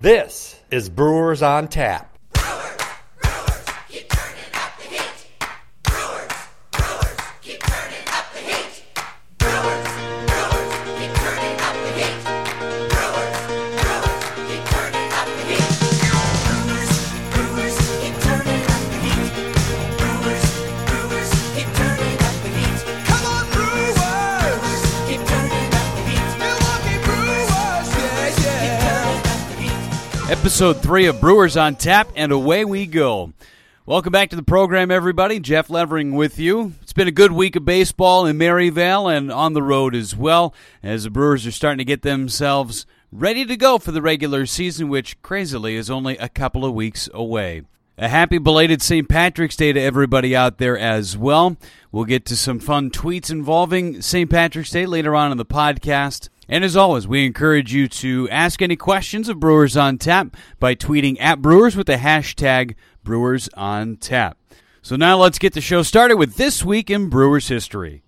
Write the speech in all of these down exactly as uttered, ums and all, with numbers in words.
This is Brewers on Tap. Brewers, Brewers, keep turning up the heat. Brewers, Brewers, keep turning up the heat. Brewers, Brewers, keep turning up the heat. Brewers, Brewers, keep turning up the heat. Brewers, Brewers, keep turning up the heat. Brewers, Brewers, keep turning up the heat. Come on, Brewers, keep turning up the heat. Milwaukee Brewers, yeah, yeah. Episode three of Brewers on Tap, and away we go. Welcome back to the program, everybody. Jeff Levering with you. It's been a good week of baseball in Maryvale and on the road as well, as the Brewers are starting to get themselves ready to go for the regular season, which, crazily, is only a couple of weeks away. A happy belated Saint Patrick's Day to everybody out there as well. We'll get to some fun tweets involving Saint Patrick's Day later on in the podcast. And as always, we encourage you to ask any questions of Brewers on Tap by tweeting at Brewers with the hashtag Brewers on Tap. So now let's get the show started with This Week in Brewers History.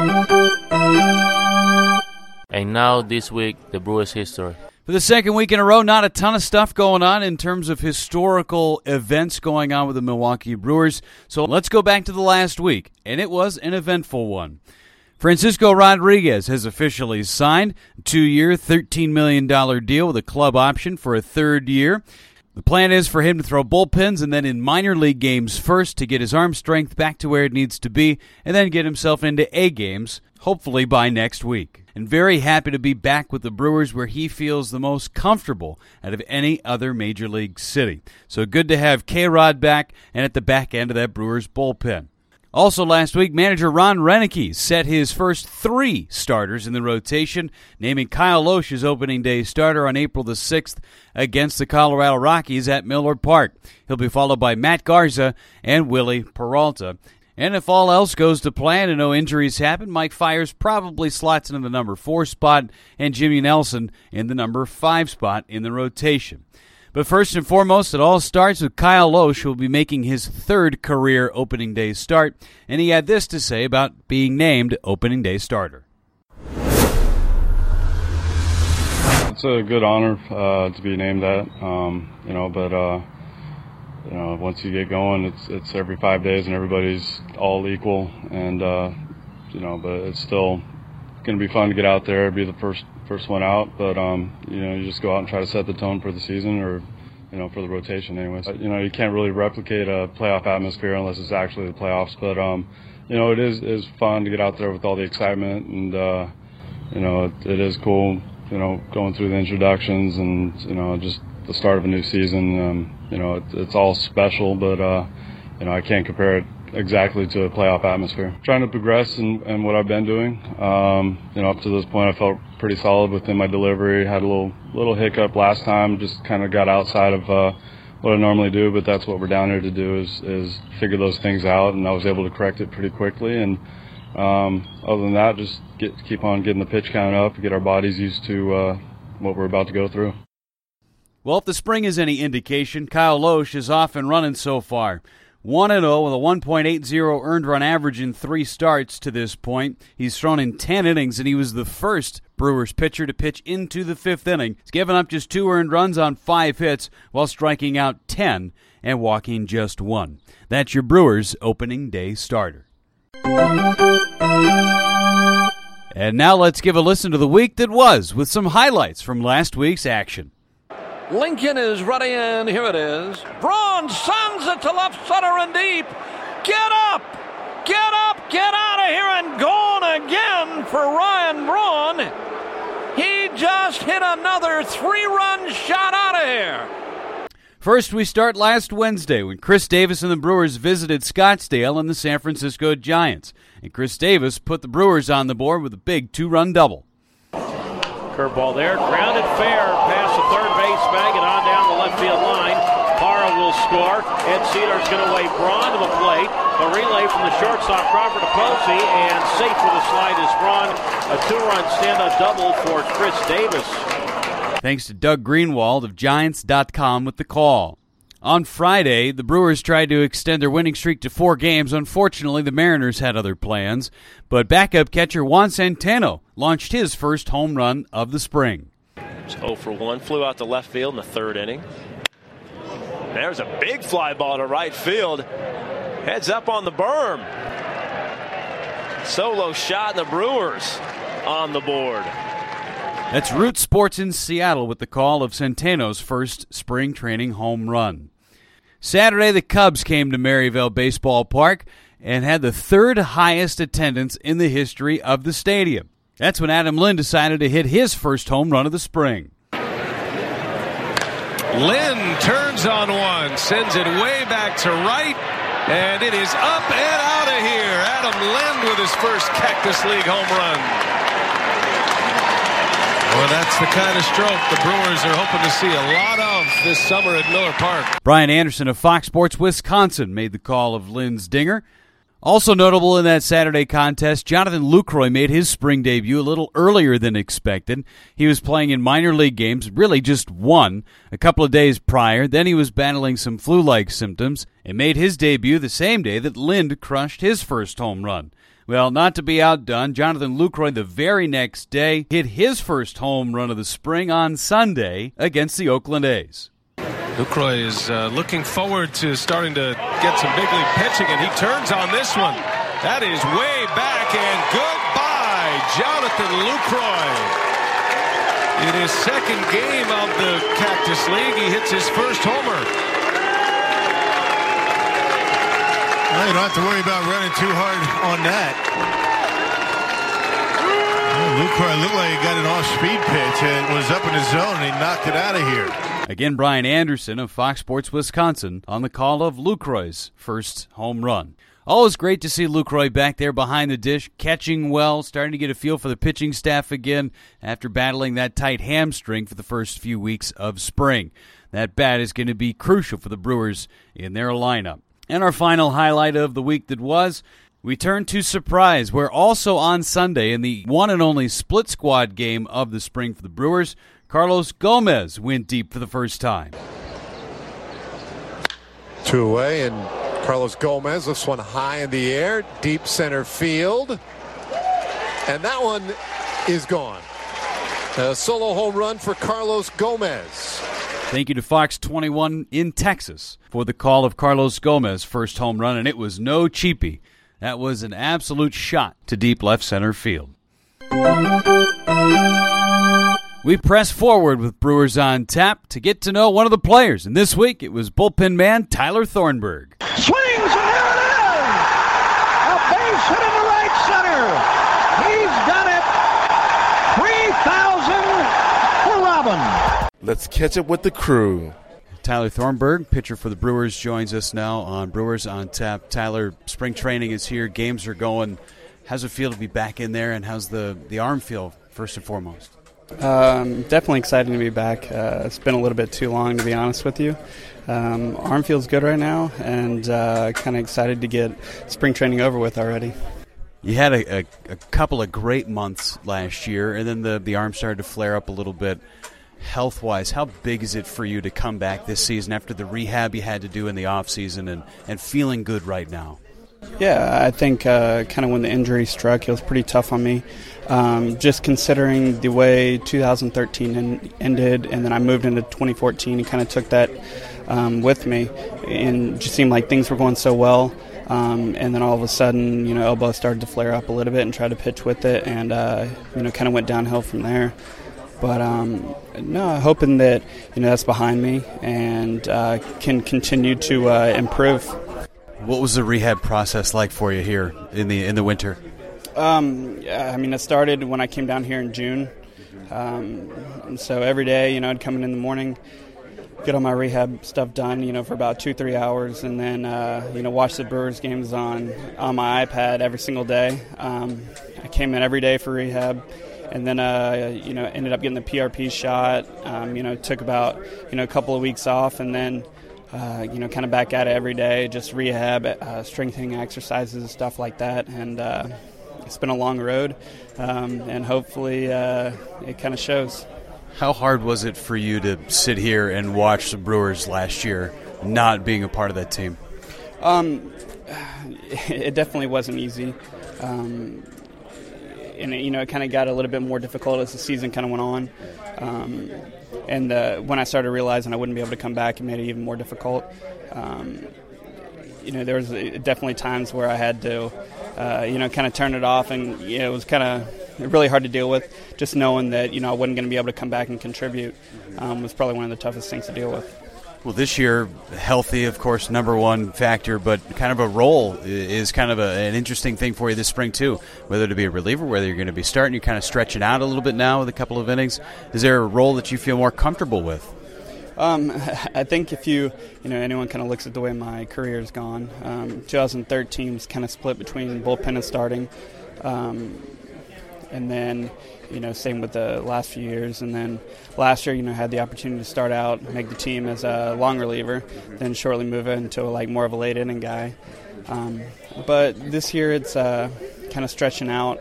And now this week, the Brewers history. For the second week in a row, not a ton of stuff going on in terms of historical events going on with the Milwaukee Brewers. So let's go back to the last week, and it was an eventful one. Francisco Rodriguez has officially signed a two-year, thirteen million dollars deal with a club option for a third year. The plan is for him to throw bullpens and then in minor league games first to get his arm strength back to where it needs to be and then get himself into A games, hopefully by next week. And very happy to be back with the Brewers where he feels the most comfortable out of any other major league city. So good to have K-Rod back and at the back end of that Brewers bullpen. Also last week, manager Ron Roenicke set his first three starters in the rotation, naming Kyle Lohse his opening day starter on April the sixth against the Colorado Rockies at Miller Park. He'll be followed by Matt Garza and Willie Peralta. And if all else goes to plan and no injuries happen, Mike Fiers probably slots into the number four spot and Jimmy Nelson in the number five spot in the rotation. But first and foremost, it all starts with Kyle Lohse, who will be making his third career opening day start, and he had this to say about being named opening day starter. It's a good honor uh, to be named that, um, you know, but uh, you know, once you get going, it's it's every five days and everybody's all equal, and uh, you know, but it's still going to be fun to get out there, be the first first one out, but um, you know, you just go out and try to set the tone for the season, or you know, for the rotation anyways. You know, you can't really replicate a playoff atmosphere unless it's actually the playoffs, but um, you know, it is is fun to get out there with all the excitement, and uh, you know, it, it is cool, you know, going through the introductions and you know, just the start of a new season. Um, you know, it, it's all special, but uh, you know, I can't compare it exactly to a playoff atmosphere. Trying to progress in, in what I've been doing. Um, you know, up to this point, I felt pretty solid within my delivery. Had a little little hiccup last time. Just kind of got outside of uh, what I normally do. But that's what we're down here to do is is figure those things out. And I was able to correct it pretty quickly. And um, other than that, just get keep on getting the pitch count up, get our bodies used to uh, what we're about to go through. Well, if the spring is any indication, Kyle Lohse is off and running so far. one and oh with a one point eight oh earned run average in three starts to this point. He's thrown in ten innings, and he was the first Brewers pitcher to pitch into the fifth inning. He's given up just two earned runs on five hits while striking out ten and walking just one. That's your Brewers opening day starter. And now let's give a listen to the week that was with some highlights from last week's action. Lincoln is ready, and here it is. Braun sends it to left center and deep. Get up! Get up! Get out of here and gone again for Ryan Braun. He just hit another three-run shot out of here. First, we start last Wednesday when Chris Davis and the Brewers visited Scottsdale and the San Francisco Giants. And Chris Davis put the Brewers on the board with a big two-run double. Curveball there, grounded fair, past the third base bag and on down the left field line. Parra will score. Ed Cedars going to wave Braun to the plate. A relay from the shortstop Crawford to Posey, and safe with a slide is Braun. A two-run stand-up double for Chris Davis. Thanks to Doug Greenwald of Giants dot com with the call. On Friday, the Brewers tried to extend their winning streak to four games. Unfortunately, the Mariners had other plans, but backup catcher Juan Centeno launched his first home run of the spring. It's oh for one. Flew out to left field in the third inning. There's a big fly ball to right field. Heads up on the berm. Solo shot, and the Brewers on the board. That's Root Sports in Seattle with the call of Centeno's first spring training home run. Saturday, the Cubs came to Maryville Baseball Park and had the third highest attendance in the history of the stadium. That's when Adam Lind decided to hit his first home run of the spring. Lind turns on one, sends it way back to right, and it is up and out of here. Adam Lind with his first Cactus League home run. Well, that's the kind of stroke the Brewers are hoping to see a lot of this summer at Miller Park. Brian Anderson of Fox Sports Wisconsin made the call of Lind's dinger. Also notable in that Saturday contest, Jonathan Lucroy made his spring debut a little earlier than expected. He was playing in minor league games, really just one, a couple of days prior. Then he was battling some flu-like symptoms and made his debut the same day that Lind crushed his first home run. Well, not to be outdone, Jonathan Lucroy the very next day hit his first home run of the spring on Sunday against the Oakland A's. Lucroy is uh, looking forward to starting to get some big league pitching, and he turns on this one. That is way back, and goodbye, Jonathan Lucroy. In his second game of the Cactus League, he hits his first homer. Well, you don't have to worry about running too hard on that. Well, Lucroy looked like he got an off-speed pitch and was up in his zone, and he knocked it out of here. Again, Brian Anderson of Fox Sports Wisconsin on the call of Lucroy's first home run. Always great to see Lucroy back there behind the dish, catching well, starting to get a feel for the pitching staff again after battling that tight hamstring for the first few weeks of spring. That bat is going to be crucial for the Brewers in their lineup. And our final highlight of the week that was, we turn to Surprise, where also on Sunday in the one and only split squad game of the spring for the Brewers, Carlos Gomez went deep for the first time. Two away, and Carlos Gomez lifts one high in the air, deep center field. And that one is gone. A solo home run for Carlos Gomez. Thank you to Fox twenty-one in Texas for the call of Carlos Gomez' first home run, and it was no cheapie. That was an absolute shot to deep left center field. We press forward with Brewers on Tap to get to know one of the players, and this week it was bullpen man Tyler Thornburg. Swings, and there it is! A base hit into right center. He's done it. three thousand for Robin. Let's catch up with the crew. Tyler Thornburg, pitcher for the Brewers, joins us now on Brewers on Tap. Tyler, spring training is here. Games are going. How's it feel to be back in there, and how's the, the arm feel, first and foremost? Um, definitely excited to be back. Uh, it's been a little bit too long, to be honest with you. Um, arm feels good right now, and uh, kind of excited to get spring training over with already. You had a, a, a couple of great months last year, and then the, the arm started to flare up a little bit. Health-wise, how big is it for you to come back this season after the rehab you had to do in the offseason and, and feeling good right now? Yeah, I think uh, kind of when the injury struck, it was pretty tough on me. Um, just considering the way two thousand thirteen en- ended, and then I moved into twenty fourteen and kind of took that um, with me. And it just seemed like things were going so well. Um, and then all of a sudden, you know, elbow started to flare up a little bit and tried to pitch with it, and, uh, you know, kind of went downhill from there. But, um, no, hoping that, you know, that's behind me and uh, can continue to uh, improve. What was the rehab process like for you here in the in the winter? Um, yeah, I mean, it started when I came down here in June. Um, and so every day, you know, I'd come in in the morning, get all my rehab stuff done, you know, for about two, three hours, and then, uh, you know, watch the Brewers games on, on my iPad every single day. Um, I came in every day for rehab. And then, uh, you know, ended up getting the P R P shot. Um, you know, took about, you know, a couple of weeks off, and then, uh, you know, kind of back at it every day, just rehab, uh, strengthening exercises, stuff like that. And uh, it's been a long road, um, and hopefully uh, it kind of shows. How hard was it for you to sit here and watch the Brewers last year, not being a part of that team? Um, it definitely wasn't easy. Um, and it, you know, it kind of got a little bit more difficult as the season kind of went on. Um, and uh, when I started realizing I wouldn't be able to come back, it made it even more difficult. Um, you know, there was definitely times where I had to, uh, you know, kind of turn it off, and you know, it was kind of really hard to deal with. Just knowing that, you know, I wasn't going to be able to come back and contribute um, was probably one of the toughest things to deal with. Well, this year, healthy, of course, number one factor, but kind of a role is kind of a, an interesting thing for you this spring, too. Whether to be a reliever, whether you're going to be starting, you're kind of stretching out a little bit now with a couple of innings. Is there a role that you feel more comfortable with? Um, I think if you, you know, anyone kind of looks at the way my career has gone, um, twenty thirteen was kind of split between bullpen and starting. Um, and then, you know, same with the last few years. And then last year, you know, had the opportunity to start out, make the team as a long reliever, then shortly move into like more of a late inning guy. Um, but this year it's uh, kind of stretching out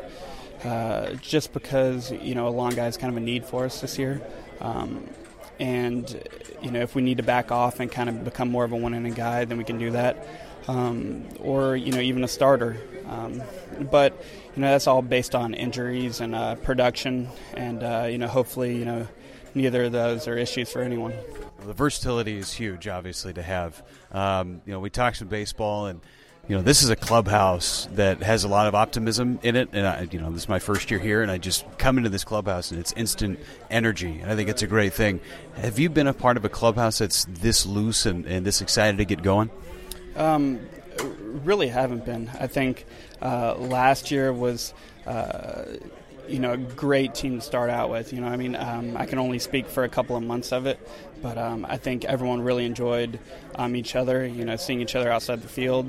uh, just because, you know, a long guy is kind of a need for us this year. Um, and, you know, if we need to back off and kind of become more of a one-inning guy, then we can do that. Um, or, you know, even a starter. Um, but, you know, that's all based on injuries and uh, production. And, uh, you know, hopefully, you know, neither of those are issues for anyone. Well, the versatility is huge, obviously, to have. Um, you know, we talked some baseball, and, you know, this is a clubhouse that has a lot of optimism in it. And, I, you know, this is my first year here, and I just come into this clubhouse, and it's instant energy. And I think it's a great thing. Have you been a part of a clubhouse that's this loose and, and this excited to get going? Um, really haven't been. I think uh, last year was, uh, you know, a great team to start out with. You know, I mean, um, I can only speak for a couple of months of it, but um, I think everyone really enjoyed um, each other. You know, seeing each other outside the field,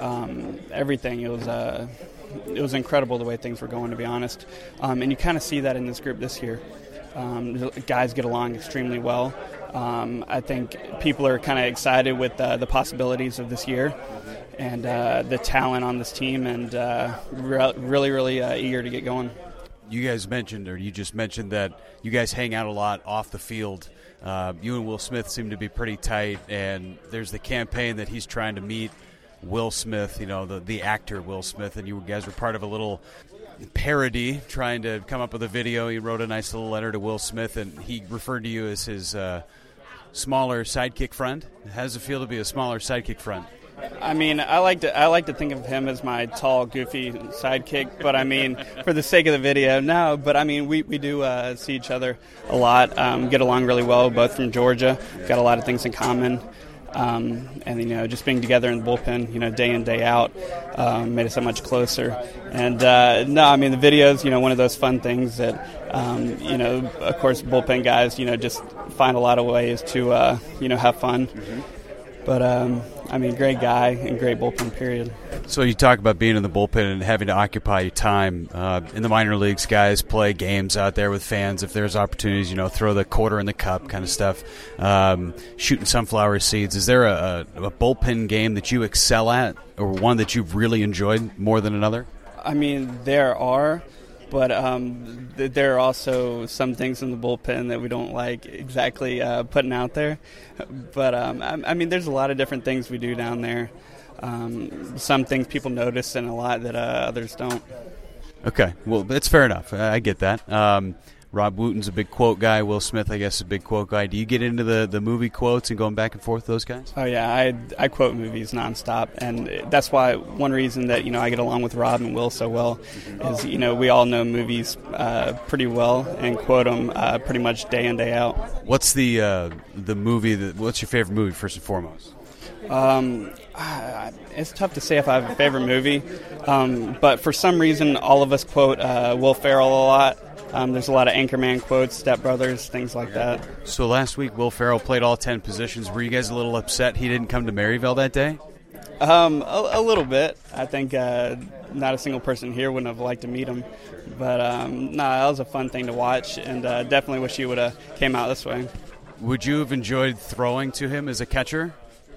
um, everything. It was uh, it was incredible the way things were going, to be honest. Um, and you kind of see that in this group this year. Um, the guys get along extremely well. Um, I think people are kind of excited with uh, the possibilities of this year and uh, the talent on this team, and uh, re- really, really uh, eager to get going. You guys mentioned, or you just mentioned, that you guys hang out a lot off the field. Uh, you and Will Smith seem to be pretty tight, and there's the campaign that he's trying to meet Will Smith, you know, the, the actor Will Smith, and you guys were part of a little parody trying to come up with a video. He wrote a nice little letter to Will Smith, and he referred to you as his uh, smaller sidekick friend. How does it feel to be a smaller sidekick friend? I mean, I like to I like to think of him as my tall, goofy sidekick, but I mean, for the sake of the video, no. But I mean, we we do uh, see each other a lot, um, get along really well. Both from Georgia, got a lot of things in common, um, and you know, just being together in the bullpen, you know, day in day out, um, made us so much closer. And uh, no, I mean, the video's, you know, one of those fun things that, um, you know, of course, bullpen guys, you know, just find a lot of ways to, uh, you know, have fun. Mm-hmm. But, um, I mean, great guy and great bullpen, period. So you talk about being in the bullpen and having to occupy your time. Uh, in the minor leagues, guys play games out there with fans. If there's opportunities, you know, throw the quarter in the cup kind of stuff, um, shooting sunflower seeds. Is there a, a, a bullpen game that you excel at, or one that you've really enjoyed more than another? I mean, there are, but um, th- there are also some things in the bullpen that we don't like exactly uh, putting out there. But, um, I, I mean, there's a lot of different things we do down there. Um, some things people notice and a lot that uh, others don't. Okay, well, that's fair enough. I, I get that. Um, Rob Wooten's a big quote guy. Will Smith, I guess, is a big quote guy. Do you get into the, the movie quotes and going back and forth with those guys? Oh, yeah. I I quote movies nonstop. And that's why one reason that, you know, I get along with Rob and Will so well is, you know, we all know movies uh, pretty well and quote them uh, pretty much day in, day out. What's the uh, the movie, that, what's your favorite movie, first and foremost? Um, it's tough to say if I have a favorite movie. Um, but for some reason, all of us quote uh, Will Ferrell a lot. Um, there's a lot of Anchorman quotes, Step Brothers, things like that. So last week, Will Ferrell played all ten positions. Were you guys a little upset he didn't come to Maryville that day? Um, a, a little bit. I think uh, not a single person here wouldn't have liked to meet him. But, um, no, nah, that was a fun thing to watch, and uh, definitely wish he would have came out this way. Would you have enjoyed throwing to him as a catcher?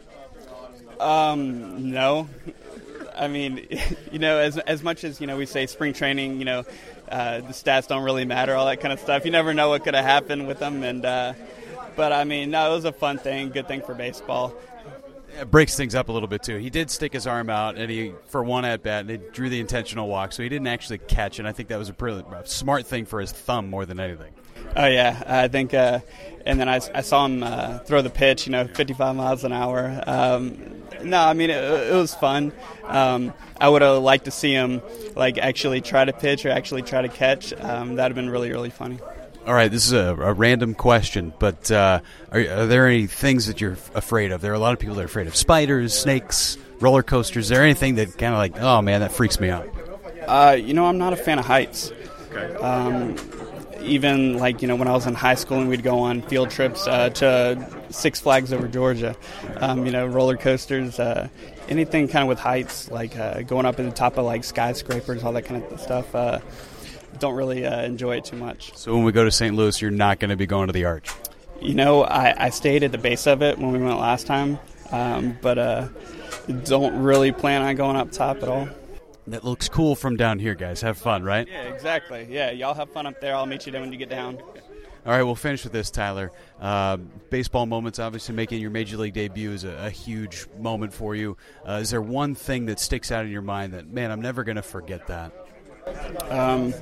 Um, no. I mean, you know, as as much as, you know, we say spring training, you know, uh, the stats don't really matter, all that kind of stuff. You never know what could have happened with them. And uh, but, I mean, no, it was a fun thing, good thing for baseball. It breaks things up a little bit, too. He did stick his arm out, and he for one at-bat, and it drew the intentional walk, so he didn't actually catch, and I think that was a pretty smart thing for his thumb more than anything. Oh, yeah. I think uh, – and then I, I saw him uh, throw the pitch, you know, fifty-five miles an hour. Um, no, I mean, it, it was fun. Um, I would have liked to see him, like, actually try to pitch or actually try to catch. Um, that would have been really, really funny. All right, this is a, a random question, but uh, are, are there any things that you're afraid of? There are a lot of people that are afraid of spiders, snakes, roller coasters. Is there anything that kind of like, oh, man, that freaks me out? Uh, you know, I'm not a fan of heights. Okay. Um, even, like, you know, when I was in high school and we'd go on field trips uh, to Six Flags over Georgia, um, you know, roller coasters, uh, anything kind of with heights, like uh, going up at the top of, like, skyscrapers, all that kind of stuff. Uh, don't really uh, enjoy it too much. So when we go to Saint Louis, you're not going to be going to the Arch? You know, I, I stayed at the base of it when we went last time, um, but uh, don't really plan on going up top at all. That looks cool from down here, guys. Have fun, right? Yeah, exactly. Yeah, y'all have fun up there. I'll meet you there when you get down. All right, we'll finish with this, Tyler. Uh, baseball moments, obviously making your Major League debut is a, a huge moment for you. Uh, is there one thing that sticks out in your mind that, man, I'm never going to forget that? Um,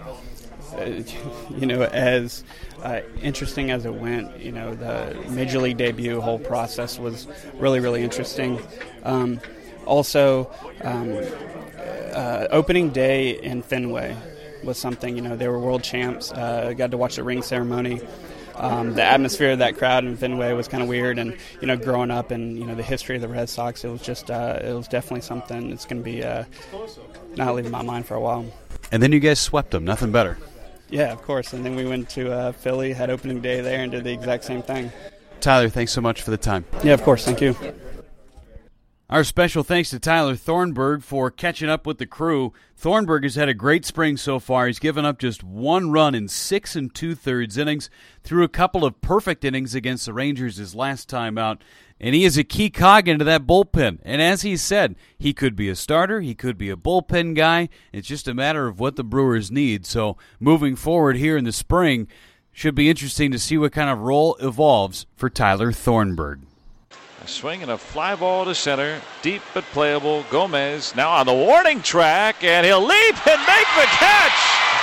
you know, as uh, interesting as it went, you know, the Major League debut whole process was really, really interesting. Um, also, um, uh, opening day in Fenway was something, you know, they were world champs. Uh, got to watch the ring ceremony. Um, the atmosphere of that crowd in Fenway was kind of weird, and you know, growing up and you know the history of the Red Sox, it was just uh, it was definitely something that's going to be uh, not leaving my mind for a while. And then you guys swept them, nothing better. Yeah, of course. And then we went to uh, Philly, had opening day there, and did the exact same thing. Tyler, thanks so much for the time. Yeah, of course. Thank you. Our special thanks to Tyler Thornburg for catching up with the crew. Thornburg has had a great spring so far. He's given up just one run in six and two-thirds innings, threw a couple of perfect innings against the Rangers his last time out, and he is a key cog into that bullpen. And as he said, he could be a starter, he could be a bullpen guy. It's just a matter of what the Brewers need. So moving forward here in the spring, should be interesting to see what kind of role evolves for Tyler Thornburg. A swing and a fly ball to center, deep but playable. Gomez now on the warning track, and he'll leap and make the catch.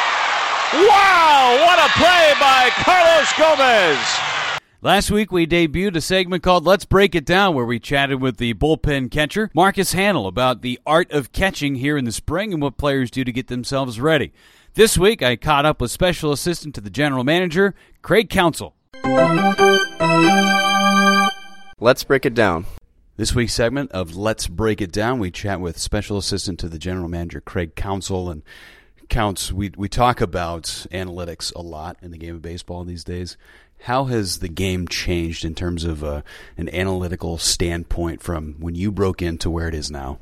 Wow, what a play by Carlos Gomez. Last week we debuted a segment called Let's Break It Down, where we chatted with the bullpen catcher, Marcus Hanel, about the art of catching here in the spring and what players do to get themselves ready. This week I caught up with Special Assistant to the General Manager, Craig Counsell. Let's break it down. This week's segment of Let's Break It Down, we chat with Special Assistant to the General Manager, Craig Counsell. And Counts, we we talk about analytics a lot in the game of baseball these days. How has the game changed in terms of uh, an analytical standpoint from when you broke into where it is now?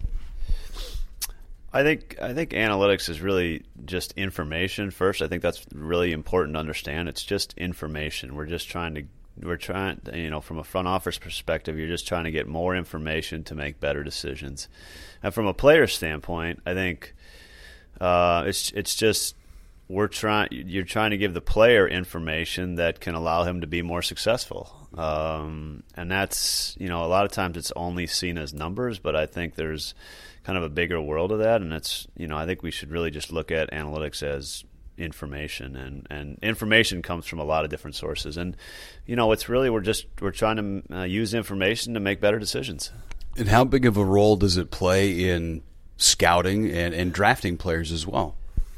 I think I think analytics is really just information first. I think that's really important to understand. It's just information. We're just trying to We're trying, you know, from a front office perspective, you're just trying to get more information to make better decisions. And from a player standpoint, I think uh, it's it's just we're trying. You're trying to give the player information that can allow him to be more successful. Um, and that's, you know, a lot of times it's only seen as numbers, but I think there's kind of a bigger world of that. And it's, you know, I think we should really just look at analytics as information, and, and information comes from a lot of different sources, and you know it's really we're just we're trying to uh, use information to make better decisions. And how big of a role does it play in scouting and, and drafting players as well?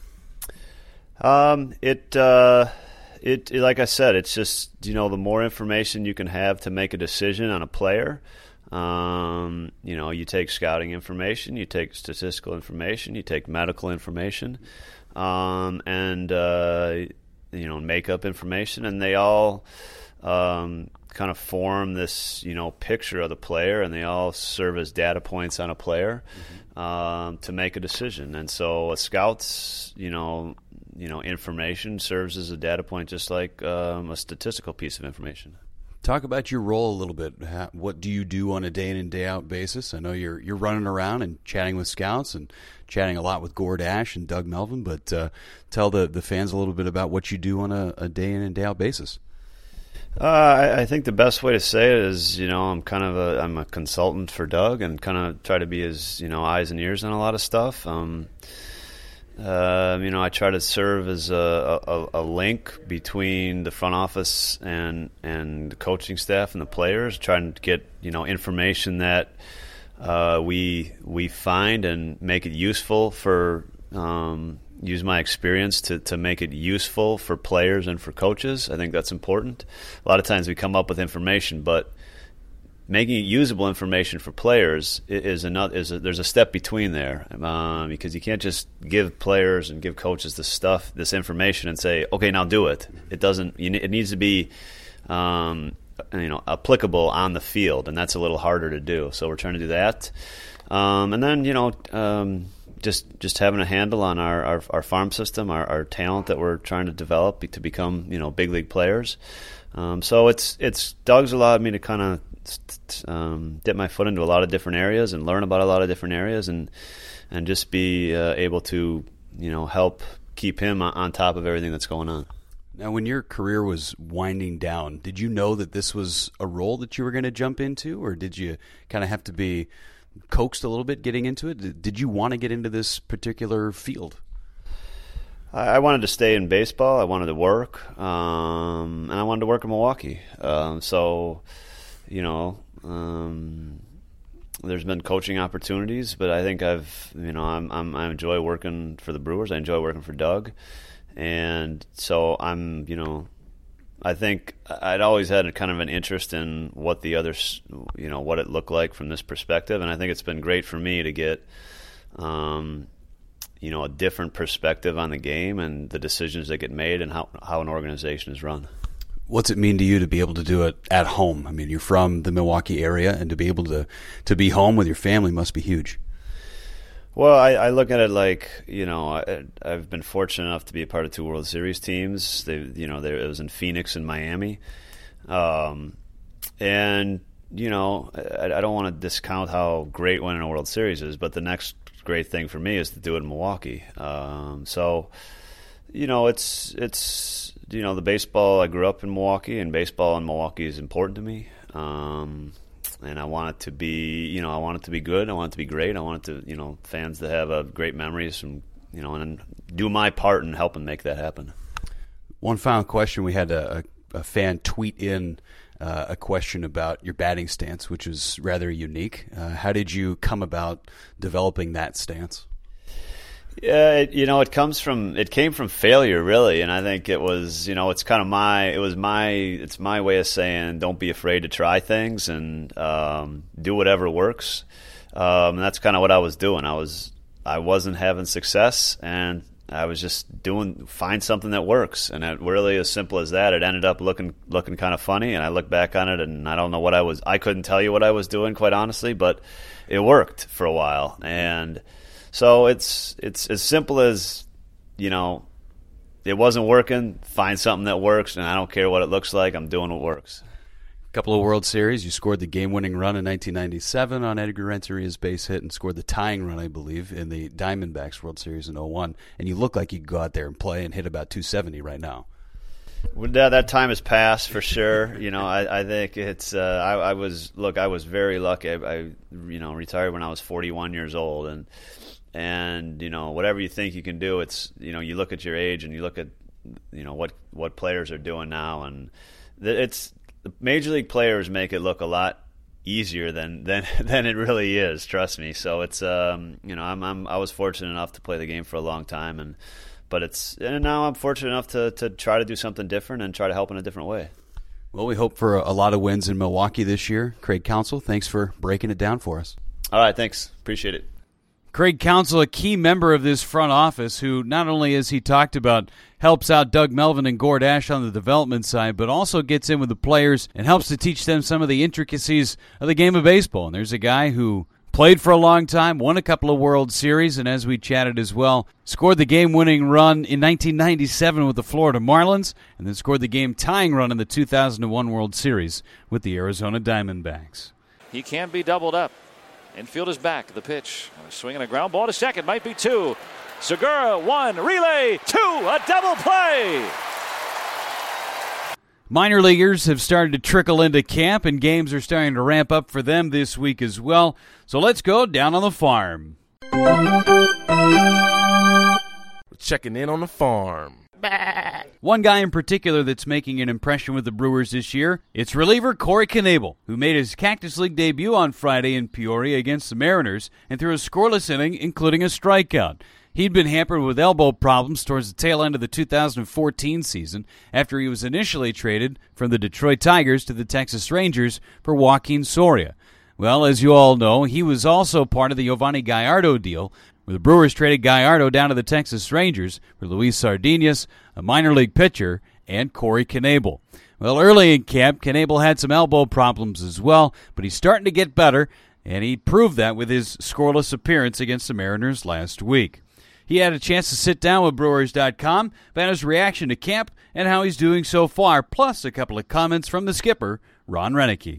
Um, it, uh, it it like I said, it's just, you know, the more information you can have to make a decision on a player. Um, you know, you take scouting information, you take statistical information, you take medical information. Um, and, uh, you know, makeup information, and they all um, kind of form this, you know, picture of the player, and they all serve as data points on a player mm-hmm. um, to make a decision. And so a scout's, you know, you know, information serves as a data point just like um, a statistical piece of information. Talk about your role a little bit. What do you do on a day in and day out basis? I know you're you're running around and chatting with scouts and chatting a lot with Gord Ash and Doug Melvin, but uh, tell the, the fans a little bit about what you do on a, a day in and day out basis. Uh, I, I think the best way to say it is, you know, I'm kind of a I'm a consultant for Doug, and kind of try to be his, you know, eyes and ears on a lot of stuff. Um, uh, you know, I try to serve as a, a, a link between the front office and and the coaching staff and the players, trying to get, you know, information that uh, we we find and make it useful for. Um, use my experience to, to make it useful for players and for coaches. I think that's important. A lot of times we come up with information, but making it usable information for players is another. Is a, there's a step between there, um, because you can't just give players and give coaches this stuff, this information, and say, okay, now do it. It doesn't. You, it needs to be, um, you know, applicable on the field, and that's a little harder to do. So we're trying to do that, um, and then you know. Um, Just, just having a handle on our, our, our farm system, our, our talent that we're trying to develop to become, you know, big league players. Um, so it's it's Doug's allowed me to kind of um, dip my foot into a lot of different areas and learn about a lot of different areas, and and just be uh, able to, you know, help keep him on top of everything that's going on. Now, when your career was winding down, did you know that this was a role that you were going to jump into, or did you kind of have to be coaxed a little bit getting into it? Did you want to get into this particular field? I wanted to stay in baseball. I wanted to work, um, and I wanted to work in Milwaukee. Um, so, you know, um, there's been coaching opportunities, but I think I've, you know, I'm, I'm, I enjoy working for the Brewers. I enjoy working for Doug, and so I'm, you know. I think I'd always had a kind of an interest in what the others, you know, what it looked like from this perspective, and I think it's been great for me to get, um, you know, a different perspective on the game and the decisions that get made and how how an organization is run. What's it mean to you to be able to do it at home? I mean, you're from the Milwaukee area, and to be able to to be home with your family must be huge. Well, I, I look at it like, you know, I, I've been fortunate enough to be a part of two World Series teams. They, you know, there it was in Phoenix and Miami, um, and you know, I, I don't want to discount how great winning a World Series is, but the next great thing for me is to do it in Milwaukee. Um, so, you know, it's it's you know the baseball. I grew up in Milwaukee, and baseball in Milwaukee is important to me. Um, And I want it to be, you know, I want it to be good. I want it to be great. I want it to, you know, fans to have a great memories from, you know, and do my part in helping make that happen. One final question: we had a, a fan tweet in uh, a question about your batting stance, which was rather unique. Uh, how did you come about developing that stance? Yeah, it, you know, it comes from it came from failure, really, and I think it was, you know, it's kind of my it was my it's my way of saying don't be afraid to try things and um, do whatever works. Um, and that's kind of what I was doing. I was I wasn't having success, and I was just doing find something that works, and it really as simple as that. It ended up looking looking kind of funny, and I look back on it, and I don't know what I was. I couldn't tell you what I was doing, quite honestly, but it worked for a while, and. So it's it's as simple as, you know, it wasn't working, find something that works, and I don't care what it looks like, I'm doing what works. A couple of World Series, you scored the game-winning run in nineteen ninety-seven on Edgar Renteria's base hit and scored the tying run, I believe, in the Diamondbacks World Series in oh one, and you look like you could go out there and play and hit about two seventy right now. Well, that, that time has passed for sure. You know, I, I think it's. Uh, I, I was look. I was very lucky. I, I, you know, retired when I was forty-one years old, and and you know, whatever you think you can do, it's you know, you look at your age and you look at you know what what players are doing now, and it's the major league players make it look a lot easier than than than it really is. Trust me. So it's um you know I'm I'm I was fortunate enough to play the game for a long time, and. But it's and now I'm fortunate enough to, to try to do something different and try to help in a different way. Well, we hope for a, a lot of wins in Milwaukee this year. Craig Counsell, thanks for breaking it down for us. All right, thanks. Appreciate it. Craig Counsell, a key member of this front office who not only, as he talked about, helps out Doug Melvin and Gord Ash on the development side, but also gets in with the players and helps to teach them some of the intricacies of the game of baseball. And there's a guy who played for a long time, won a couple of World Series, and as we chatted as well, scored the game-winning run in nineteen ninety-seven with the Florida Marlins, and then scored the game-tying run in the two thousand one World Series with the Arizona Diamondbacks. He can be doubled up. Infield is back. The pitch. Swinging a ground ball to second. Might be two. Segura, one. Relay, two. A double play. Minor leaguers have started to trickle into camp, and games are starting to ramp up for them this week as well. So let's go down on the farm. Checking in on the farm. One guy in particular that's making an impression with the Brewers this year, it's reliever Corey Knebel, who made his Cactus League debut on Friday in Peoria against the Mariners and threw a scoreless inning, including a strikeout. He'd been hampered with elbow problems towards the tail end of the two thousand fourteen season after he was initially traded from the Detroit Tigers to the Texas Rangers for Joaquin Soria. Well, as you all know, he was also part of the Yovani Gallardo deal, where the Brewers traded Gallardo down to the Texas Rangers for Luis Sardinas, a minor league pitcher, and Corey Knebel. Well, early in camp, Knebel had some elbow problems as well, but he's starting to get better, and he proved that with his scoreless appearance against the Mariners last week. He had a chance to sit down with Brewers dot com about his reaction to camp and how he's doing so far, plus a couple of comments from the skipper, Ron Renneke.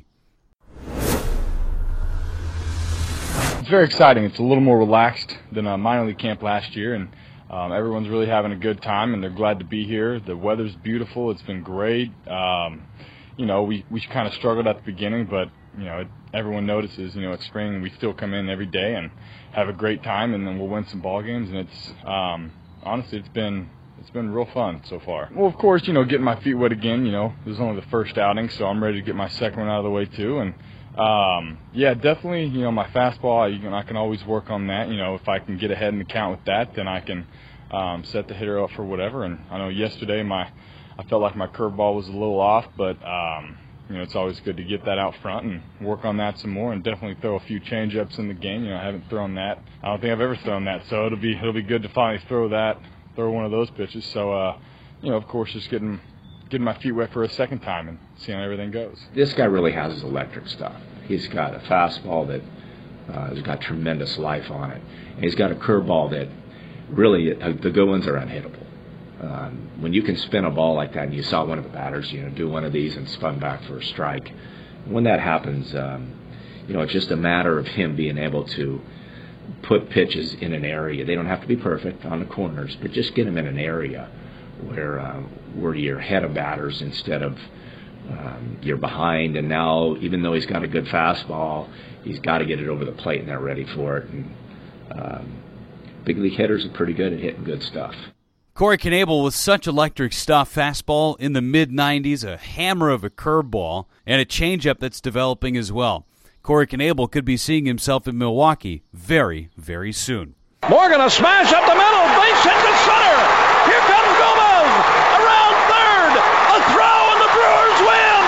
It's very exciting. It's a little more relaxed than a minor league camp last year, and um, everyone's really having a good time, and they're glad to be here. The weather's beautiful. It's been great. Um, you know, we, we kind of struggled at the beginning, but, you know, it, everyone notices, you know, it's spring, and we still come in every day and have a great time, and then we'll win some ball games, and it's, um, honestly, it's been it's been real fun so far. Well, of course, you know, getting my feet wet again, you know, this is only the first outing, so I'm ready to get my second one out of the way, too, and Um, yeah, definitely, you know, my fastball, I, you can, I can always work on that. You know, if I can get ahead in the count with that, then I can um, set the hitter up for whatever. And I know yesterday my I felt like my curveball was a little off, but, um, you know, it's always good to get that out front and work on that some more, and definitely throw a few change-ups in the game. You know, I haven't thrown that. I don't think I've ever thrown that, so it'll be it'll be good to finally throw that, throw one of those pitches. So, uh, you know, of course, just getting getting my feet wet for a second time and seeing how everything goes. This guy really has his electric stuff. He's got a fastball that uh, has got tremendous life on it. And he's got a curveball that really, uh, the good ones are unhittable. Um, when you can spin a ball like that, and you saw one of the batters, you know, do one of these and spun back for a strike. When that happens, um, you know, it's just a matter of him being able to put pitches in an area. They don't have to be perfect on the corners, but just get them in an area where uh, where you're ahead of batters instead of um, you're behind. And now, even though he's got a good fastball, he's got to get it over the plate, and they're ready for it. And um, big league hitters are pretty good at hitting good stuff. Corey Knebel with such electric stuff, fastball in the mid nineties, a hammer of a curveball, and a changeup that's developing as well. Corey Knebel could be seeing himself in Milwaukee very, very soon. Morgan, a smash up the middle, base hit to center. Here comes Gomez, around third, a throw, and the Brewers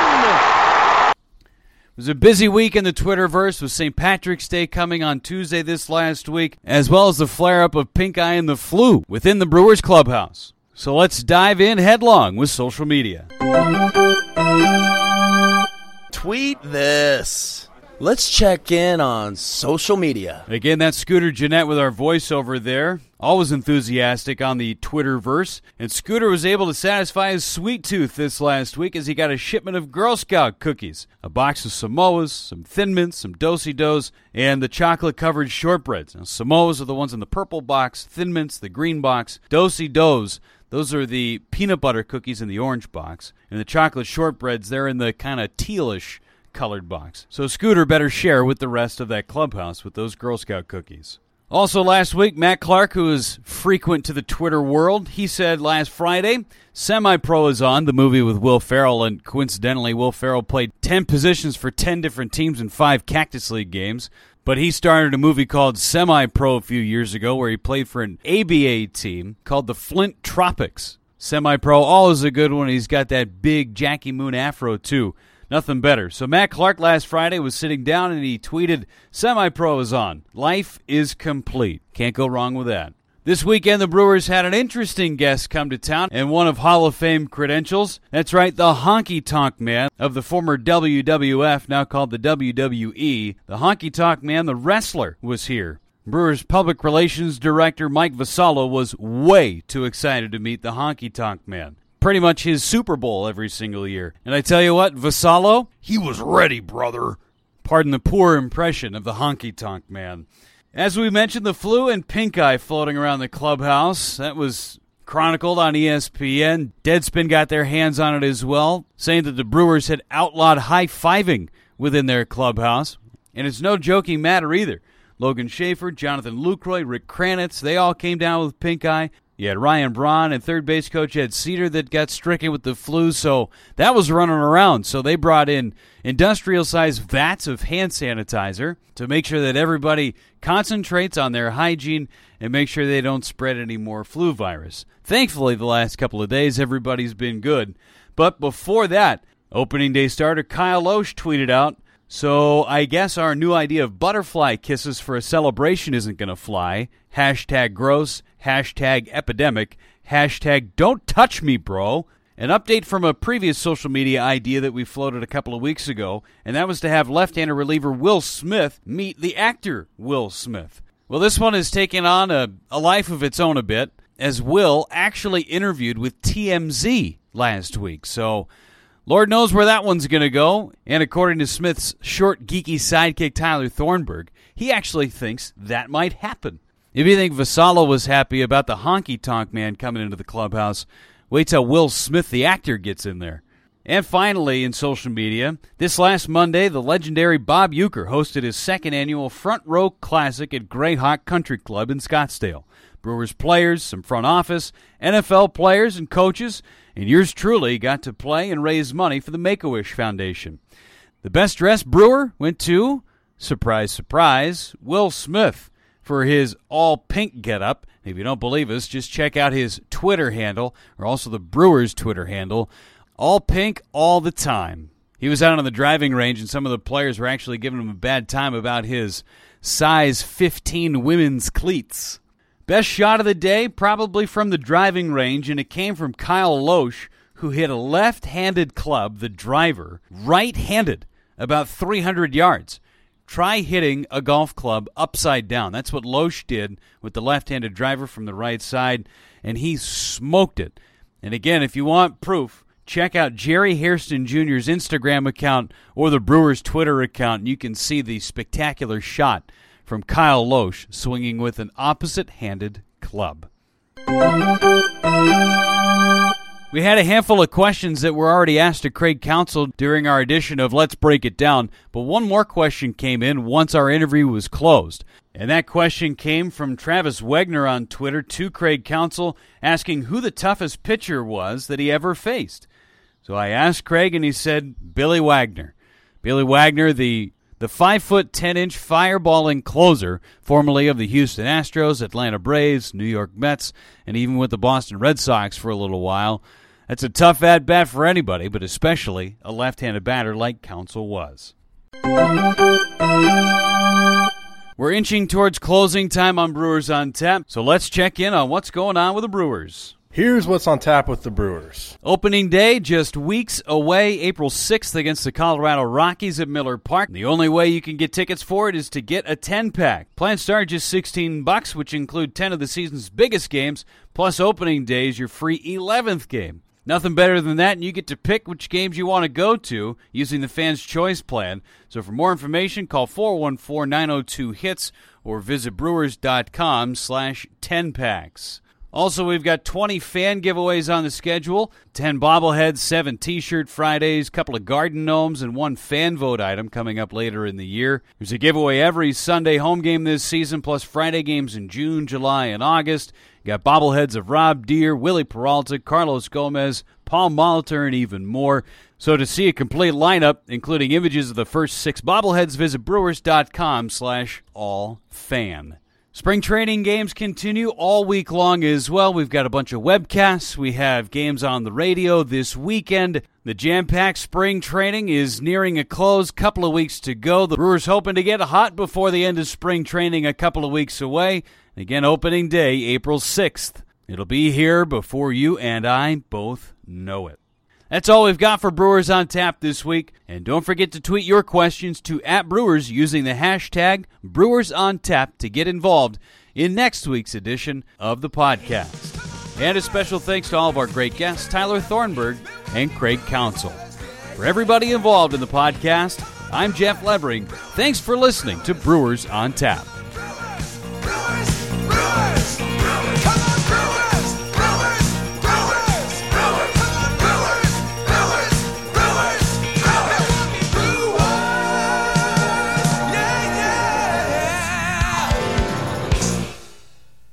win! It was a busy week in the Twitterverse with Saint Patrick's Day coming on Tuesday this last week, as well as the flare-up of pink eye and the flu within the Brewers clubhouse. So let's dive in headlong with social media. Tweet this. Let's check in on social media. Again, that's Scooter Jeanette with our voiceover there. Always enthusiastic on the Twitterverse. And Scooter was able to satisfy his sweet tooth this last week as he got a shipment of Girl Scout cookies, a box of Samoas, some Thin Mints, some Do-si-dos, and the chocolate-covered shortbreads. Now, Samoas are the ones in the purple box, Thin Mints, the green box, Do-si-dos, those are the peanut butter cookies in the orange box, and the chocolate shortbreads, they're in the kind of tealish colored box. So Scooter better share with the rest of that clubhouse with those Girl Scout cookies. Also last week, Matt Clark, who is frequent to the Twitter world, he said last Friday, Semi-Pro is on, the movie with Will Ferrell, and coincidentally, Will Ferrell played ten positions for ten different teams in five Cactus League games. But he started a movie called Semi-Pro a few years ago where he played for an A B A team called the Flint Tropics. Semi-Pro, always a good one. He's got that big Jackie Moon afro, too. Nothing better. So Matt Clark last Friday was sitting down and he tweeted, Semi-Pro is on. Life is complete. Can't go wrong with that. This weekend, the Brewers had an interesting guest come to town and one of Hall of Fame credentials. That's right, the Honky Tonk Man of the former W W F, now called the W W E. The Honky Tonk Man, the wrestler, was here. Brewers Public Relations Director Mike Vassallo was way too excited to meet the Honky Tonk Man. Pretty much his Super Bowl every single year. And I tell you what, Vassallo, he was ready, brother. Pardon the poor impression of the Honky Tonk Man. As we mentioned, the flu and pink eye floating around the clubhouse. That was chronicled on E S P N. Deadspin got their hands on it as well, saying that the Brewers had outlawed high-fiving within their clubhouse. And it's no joking matter either. Logan Schaefer, Jonathan Lucroy, Rick Kranitz, they all came down with pink eye. You had Ryan Braun and third base coach Ed Cedar that got stricken with the flu, so that was running around. So they brought in industrial-sized vats of hand sanitizer to make sure that everybody concentrates on their hygiene and make sure they don't spread any more flu virus. Thankfully, the last couple of days, everybody's been good. But before that, opening day starter Kyle Lohse tweeted out, "So I guess our new idea of butterfly kisses for a celebration isn't going to fly. Hashtag gross, hashtag epidemic, hashtag don't touch me, bro." An update from a previous social media idea that we floated a couple of weeks ago, and that was to have left-hander reliever Will Smith meet the actor Will Smith. Well, this one has taken on a, a life of its own a bit, as Will actually interviewed with T M Z last week. So Lord knows where that one's going to go. And according to Smith's short, geeky sidekick Tyler Thornburg, he actually thinks that might happen. If you think Vassallo was happy about the honky-tonk man coming into the clubhouse, wait till Will Smith, the actor, gets in there. And finally, in social media, this last Monday, the legendary Bob Uecker hosted his second annual Front Row Classic at Greyhawk Country Club in Scottsdale. Brewers players, some front office, N F L players and coaches, and yours truly got to play and raise money for the Make-A-Wish Foundation. The best-dressed Brewer went to, surprise, surprise, Will Smith for his all-pink getup. If you don't believe us, just check out his Twitter handle, or also the Brewers' Twitter handle, all pink all the time. He was out on the driving range, and some of the players were actually giving him a bad time about his size fifteen women's cleats. Best shot of the day, probably from the driving range, and it came from Kyle Lohse, who hit a left-handed club, the driver, right-handed, about three hundred yards. Try hitting a golf club upside down. That's what Lohse did with the left-handed driver from the right side, and he smoked it. And again, if you want proof, check out Jerry Hairston Junior's Instagram account or the Brewers' Twitter account, and you can see the spectacular shot from Kyle Lohse swinging with an opposite-handed club. We had a handful of questions that were already asked to Craig Counsell during our edition of Let's Break It Down, but one more question came in once our interview was closed. And that question came from Travis Wegner on Twitter to Craig Counsell, asking who the toughest pitcher was that he ever faced. So I asked Craig, and he said Billy Wagner. Billy Wagner, the the five foot ten inch fireballing closer, formerly of the Houston Astros, Atlanta Braves, New York Mets, and even with the Boston Red Sox for a little while. That's a tough at-bat for anybody, but especially a left-handed batter like Counsell was. We're inching towards closing time on Brewers on Tap, so let's check in on what's going on with the Brewers. Here's what's on tap with the Brewers. Opening day just weeks away, April sixth against the Colorado Rockies at Miller Park. The only way you can get tickets for it is to get a ten-pack. Plans start just sixteen bucks, which include ten of the season's biggest games, plus opening day is your free eleventh game. Nothing better than that, and you get to pick which games you want to go to using the Fans Choice Plan. So for more information, call four one four, nine oh two, HITS or visit brewers.com slash 10packs. Also, we've got twenty fan giveaways on the schedule, ten bobbleheads, seven T-shirt Fridays, a couple of garden gnomes, and one fan vote item coming up later in the year. There's a giveaway every Sunday home game this season, plus Friday games in June, July, and August. You got bobbleheads of Rob Deere, Willie Peralta, Carlos Gomez, Paul Molitor, and even more. So to see a complete lineup, including images of the first six bobbleheads, visit brewers.com slash all fan. Spring training games continue all week long as well. We've got a bunch of webcasts. We have games on the radio this weekend. The jam-packed spring training is nearing a close. Couple of weeks to go. The Brewers hoping to get hot before the end of spring training a couple of weeks away. Again, opening day, April sixth. It'll be here before you and I both know it. That's all we've got for Brewers on Tap this week. And don't forget to tweet your questions to at Brewers using the hashtag BrewersOnTap to get involved in next week's edition of the podcast. And a special thanks to all of our great guests, Tyler Thornburg and Craig Counsell. For everybody involved in the podcast, I'm Jeff Levering. Thanks for listening to Brewers on Tap.